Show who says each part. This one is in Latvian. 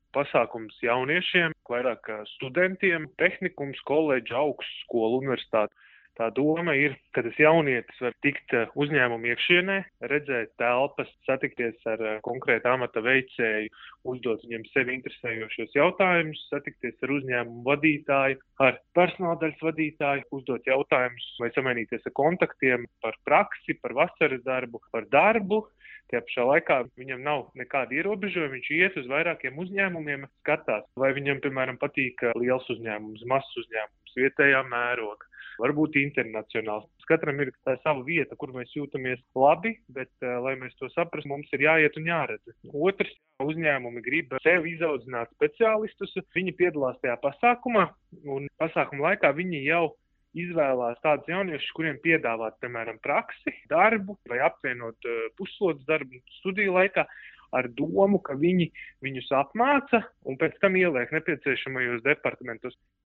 Speaker 1: pasākums jauniešiem, vairāk studentiem, tehnikums, koledža, augstskola, universitāte. Tā doma ir, ka tas jaunietis var tikt uzņēmumu iekšienē, redzēt telpas, satikties ar konkrētu amata veicēju, uzdot viņiem sevi interesējošos jautājumus, satikties ar uzņēmumu vadītāju, ar personāldaļas vadītāju, uzdot jautājumus vai samainīties ar kontaktiem par praksi, par vasaras darbu, par darbu. Tajā pašā laikā viņam nav nekāda ierobežojuma, viņš iet uz vairākiem uzņēmumiem, skatās, vai viņam, piemēram, patīk liels uzņēmums, mazs uzņēmums, vietējā mēroga, varbūt internacionāls. Katram ir tā sava vieta, kur mēs jūtamies labi, bet, lai mēs to saprastu, mums ir jāiet un jāredz. Otrs, uzņēmumi grib sev izaudzināt speciālistus, viņi piedalās tajā pasākumā, un pasākuma laikā viņi jau izvēlās tādus jauniešus, kuriem piedāvāt, piemēram, praksi, darbu vai apvienot pusslodzes darbu studiju laikā ar domu, ka viņi viņus apmāca un pēc tam ieliek nepieciešamajos departamentos.